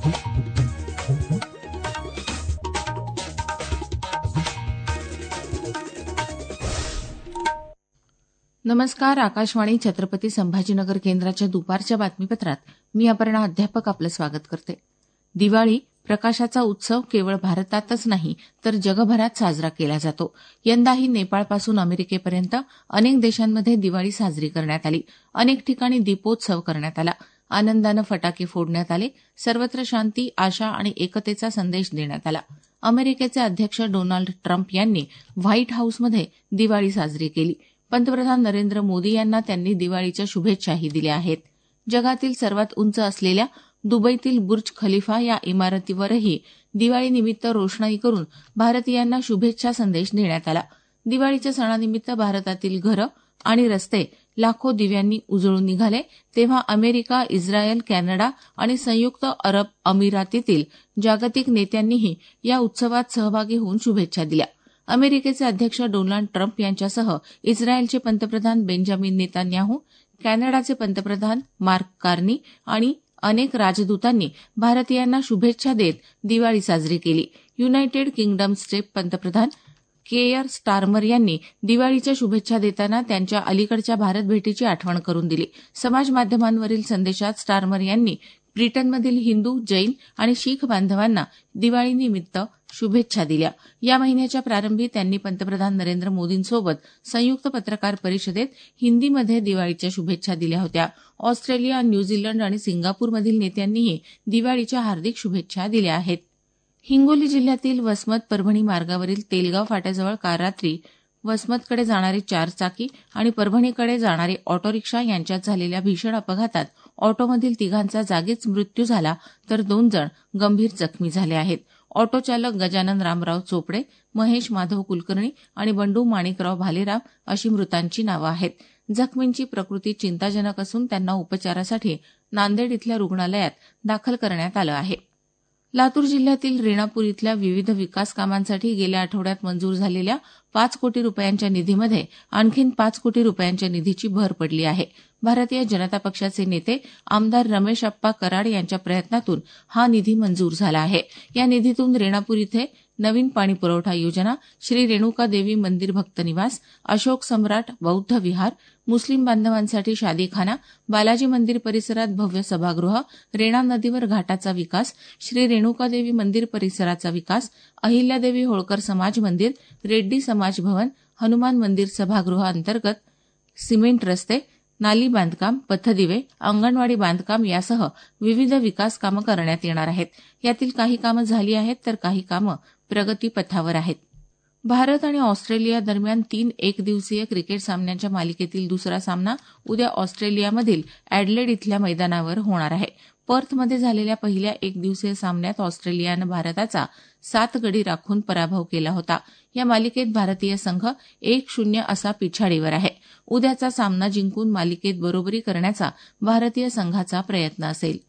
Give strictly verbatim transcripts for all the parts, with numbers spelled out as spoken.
नमस्कार. आकाशवाणी छत्रपती संभाजीनगर केंद्राच्या दुपारच्या बातमीपत्रात मी अपर्णा अध्यापक आपलं स्वागत करते. दिवाळी प्रकाशाचा उत्सव केवळ भारतातच नाही तर जगभरात साजरा केला जातो. यंदाही नेपाळपासून अमेरिकेपर्यंत अनेक देशांमध्ये दिवाळी साजरी करण्यात आली. अनेक ठिकाणी दीपोत्सव करण्यात आला. आनंदानं फटाके फोडण्यात आले. सर्वत्र शांती, आशा आणि एकतेचा संदेश देण्यात आला. अमेरिकेचे अध्यक्ष डोनाल्ड ट्रम्प यांनी व्हाईट हाऊसमध्ये दिवाळी साजरी केली. पंतप्रधान नरेंद्र मोदी यांना त्यांनी दिवाळीच्या शुभेच्छाही दिल्या आहेत. जगातील सर्वात उंच असलेल्या दुबईतील बुर्ज खलिफा या इमारतीवरही दिवाळीनिमित्त रोषणाई करून भारतीयांना शुभेच्छा संदेश देण्यात आला. दिवाळीच्या सणानिमित्त भारतातील घरं आणि रस्ते लाखो दिव्यांनी उजळून निघाले, तेव्हा अमेरिका, इस्रायल, कॅनडा आणि संयुक्त अरब अमिरातीतील जागतिक नेत्यांनीही या उत्सवात सहभागी होऊन शुभेच्छा दिल्या. अमेरिकेचे अध्यक्ष डोनाल्ड ट्रम्प यांच्यासह इस्रायलचे पंतप्रधान बेंजामिन नेतान्याहू, कॅनडाचे पंतप्रधान मार्क कार्नी आणि अनेक राजदूतांनी भारतीयांना शुभेच्छा देत दिवाळी साजरी केली. युनायटेड किंगडम्सचे पंतप्रधान केयर स्टारमर यांनी दिवाळीच्या शुभेच्छा देताना त्यांच्या अलीकडच्या भारत भेटीची आठवण करून दिली. समाजमाध्यमांवरील संदेशात स्टारमर यांनी ब्रिटनमधील हिंदू, जैन आणि शीख बांधवांना दिवाळीनिमित्त शुभेच्छा दिल्या. या महिन्याच्या प्रारंभी त्यांनी पंतप्रधान नरेंद्र मोदींसोबत संयुक्त पत्रकार परिषदेत हिंदीमध्ये दिवाळीच्या शुभेच्छा दिल्या होत्या. ऑस्ट्रेलिया, न्यूझीलंड आणि सिंगापूरमधील नेत्यांनीही दिवाळीच्या हार्दिक शुभेच्छा दिल्या आहेत. हिंगोली जिल्ह्यातील वसमत परभणी मार्गावरील तेलगाव फाट्याजवळ काल रात्री वसमतकडे जाणारी चारचाकी आणि परभणीकडे जाणारी ऑटो रिक्षा यांच्यात झालेल्या भीषण अपघातात ऑटोमधील तिघांचा जागीच मृत्यू झाला तर दोन जण गंभीर जखमी झाले आहेत. ऑटो चालक गजानन रामराव चोपडे, महेश माधव कुलकर्णी आणि बंडू माणिकराव भालेराव अशी मृतांची नावं आहेत. जखमींची प्रकृती चिंताजनक असून त्यांना उपचारासाठी नांदेड इथल्या रुग्णालयात दाखल करण्यात आलं आहे. लातूर जिल्ह्यातील रेणापूर इथल्या विविध विकास कामांसाठी गेल्या आठवड्यात मंजूर झालेल्या पाच कोटी रुपयांच्या निधीमध्ये आणखी पाच कोटी रुपयांच्या निधीची भर पडली आहे. भारतीय जनता पक्षाचे नेते आमदार रमेश अप्पा कराड यांच्या प्रयत्नातून हा निधी मंजूर झाला आहे. या निधीतून रेणापूर इथे नवीन पाणी पुरवठा योजना, श्री रेणुका देवी मंदिर भक्त निवास, अशोक सम्राट बौद्ध विहार, मुस्लिम बांधवांसाठी शादीखाना, बालाजी मंदिर परिसरात भव्य सभागृह, रेणा नदीवर घाटाचा विकास, श्री रेणुका देवी मंदिर परिसराचा विकास, अहिल्यादेवी होळकर समाज मंदिर, रेड्डी समाज भवन, हनुमान मंदिर सभागृह अंतर्गत सिमेंट रस्ते, नाली बांधकाम, पथदिवे, अंगणवाडी बांधकाम यासह विविध विकास कामं करण्यात येणार आहेत. यातील काही कामं झाली आहेत तर काही कामं प्रगतीपथावर आहेत. भारत आणि ऑस्ट्रेलिया दरम्यान तीन एकदिवसीय क्रिकेट सामन्यांच्या मालिकेतील दुसरा सामना उद्या ऑस्ट्रेलियामधील अॅडलेड इथल्या मैदानावर होणार आहे. पर्थमध्ये झालेल्या पहिल्या एकदिवसीय सामन्यात ऑस्ट्रेलियानं भारताचा सात गडी राखून पराभव केला होता. या मालिकेत भारतीय संघ एक शून्य असा पिछाडीवर आहे. उद्याचा सामना जिंकून मालिकेत बरोबरी करण्याचा भारतीय संघाचा प्रयत्न असेल.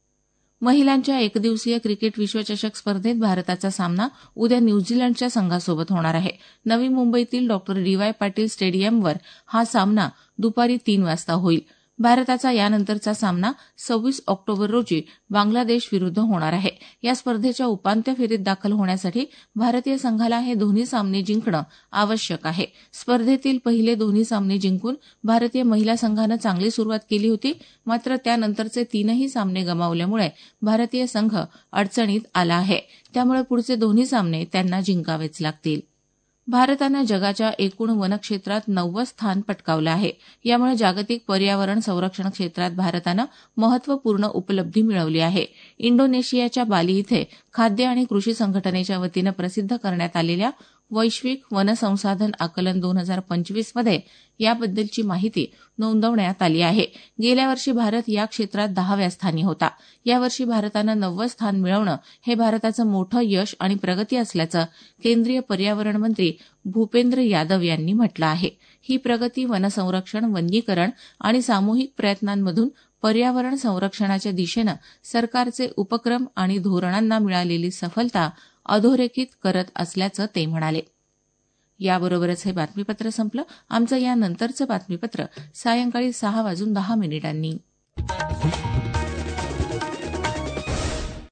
महिलांच्या एकदिवसीय क्रिकेट विश्वचषक स्पर्धेत भारताचा सामना उद्या न्यूझीलंडच्या संघासोबत होणार आहे. नवी मुंबईतील डॉ डी वाय पाटील स्टेडियमवर हा सामना दुपारी तीन वाजता होईल. भारताचा यानंतरचा सामना सव्वीस ऑक्टोबर रोजी बांगलादेश विरुद्ध होणार आहे. या स्पर्धेच्या उपांत्य फेरीत दाखल होण्यासाठी भारतीय संघाला हे दोन्ही सामने जिंकणं आवश्यक आहे. स्पर्धेतील पहिले दोन्ही सामने जिंकून भारतीय महिला संघानं चांगली सुरुवात केली होती, मात्र त्यानंतरचे तीनही सामने गमावल्यामुळे भारतीय संघ अडचणीत आला आहे. त्यामुळे पुढचे दोन्ही सामने त्यांना जिंकावेच लागतील. भारतानं जगाच्या एकूण वनक्षेत्रात नववं स्थान पटकावलं आहे. यामुळे जागतिक पर्यावरण संरक्षण क्षेत्रात भारतानं महत्वपूर्ण उपलब्धी मिळवली आहे. इंडोनेशियाच्या बाली इथे खाद्य आणि कृषी संघटनेच्या वतीनं प्रसिद्ध करण्यात आलेल्या वैश्विक वनसंसाधन आकलन दोन हजार पंचवीस मध्ये याबद्दलची माहिती नोंदवण्यात आली आहे. गेल्या वर्षी भारत या क्षेत्रात दहाव्या स्थानी होता. यावर्षी भारतानं नववं स्थान मिळवणं हे भारताचं मोठं यश आणि प्रगती असल्याचं केंद्रीय पर्यावरण मंत्री भूपेंद्र यादव यांनी म्हटलं आहे. ही प्रगती वनसंरक्षण, वनीकरण आणि सामूहिक प्रयत्नांमधून पर्यावरण संरक्षणाच्या दिशेनं सरकारचे उपक्रम आणि धोरणांना मिळालेली सफलता अधोरेखित करत असल्याचं ते म्हणाले. याबरोबरच हे बातमीपत्र संपलं. आमचं यानंतरचं बातमीपत्र सायंकाळी सहा वाजून दहा मिनिटांनी.